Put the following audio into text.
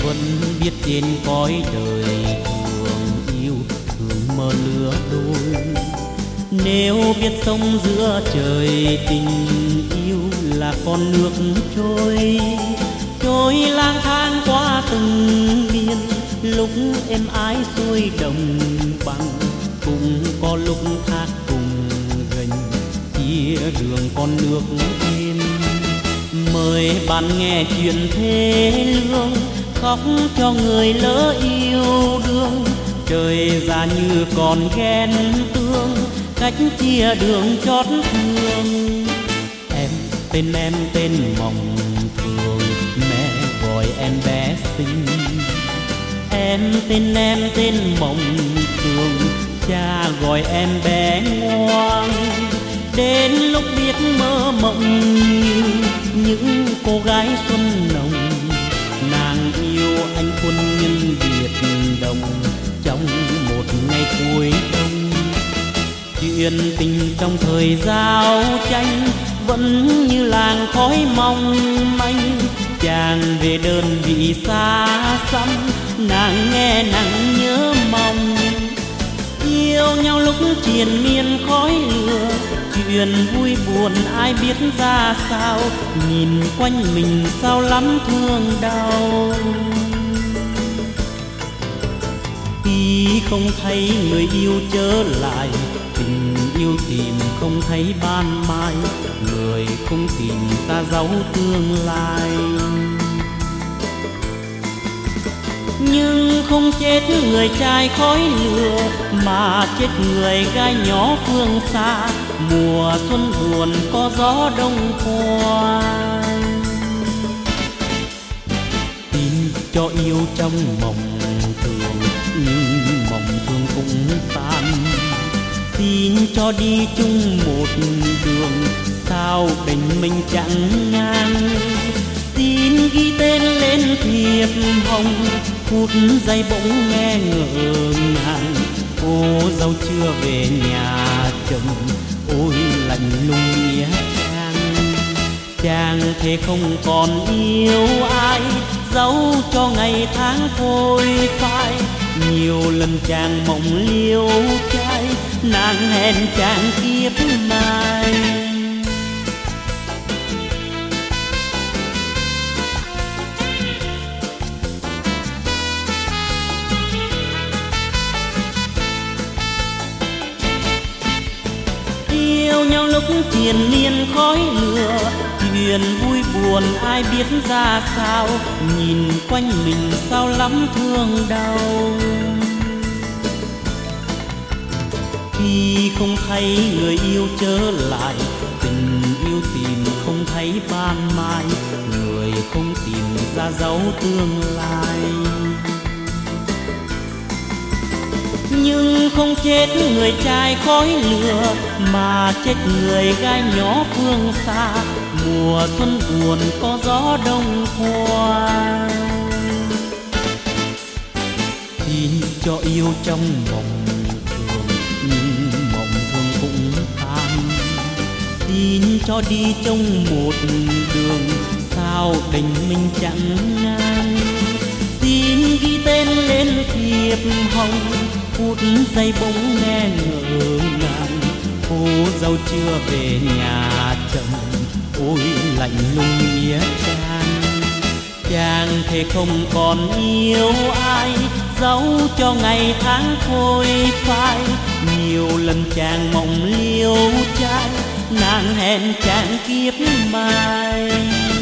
vẫn biết trên cõi đời thương yêu thường mơ lứa đôi. Nếu biết sống giữa trời tình yêu là con nước trôi, trôi lang thang qua từng miền, lúc êm ái xuôi đồng bằng, cũng có lúc thác cùng gành chia đường con nước yên. Mời bạn nghe chuyện thê lương, khóc cho người lỡ yêu đương, trời ra như còn ghen tương, cách chia đường chót thương. Em tên Mộng Thường, mẹ gọi em bé xinh. Em tên Mộng Thường, cha gọi em bé ngoan. Đến lúc biết mơ mộng như những cô gái xuân nồng, nàng yêu anh quân nhân Việt Đông trong một ngày cuối đông. Chuyện tình trong thời giao tranh vẫn như làng khói mong manh, chàng về đơn vị xa xăm, nàng nghe nặng nhớ mong. Yêu nhau lúc triền miên khói lửa, chuyện vui buồn ai biết ra sao, nhìn quanh mình sao lắm thương đau. Khi không thấy người yêu trở lại, tình yêu tìm không thấy ban mai, người không tìm ra dấu tương lai. Nhưng không chết người trai khói lửa, mà chết người gái nhỏ phương xa, mùa xuân buồn có gió đông qua. Tin cho yêu trong mộng thường, nhưng mộng thường cũng tan. Tin cho đi chung một đường, sao tình mình chẳng ngang. Tin ghi tên lên thiệp hồng, phút giây bỗng nghe ngỡ ngàng. Cô dâu chưa về nhà chồng, ôi lạnh lùng nghĩa trang. Chàng thế không còn yêu ai, dẫu cho ngày tháng phôi phai. Nhiều lần chàng mộng liêu trai, nàng hẹn chàng kiếp mai. Yêu nhau lúc triền miên khói lửa, chuyện vui buồn ai biết ra sao, nhìn quanh mình sao lắm thương đau. Khi không thấy người yêu trở lại, tình yêu tìm không thấy ban mai, người không tìm ra dấu tương lai. Nhưng không chết người trai khói lửa, mà chết người gái nhỏ phương xa, mùa xuân buồn có gió đông qua. Tin cho yêu trong mộng thường, nhưng mộng thường cũng tan. Tin cho đi trong một đường, sao tình mình chẳng ngang. Tin ghi tên lên thiệp hồng, phút giây bỗng nghe ngỡ ngàng. Cô dâu chưa về nhà chồng, ôi lạnh lùng nghĩa trang. Chàng thề không còn yêu ai, dẫu cho ngày tháng phôi phai. Nhiều lần chàng mộng liêu trai, nàng hẹn chàng kiếp mai.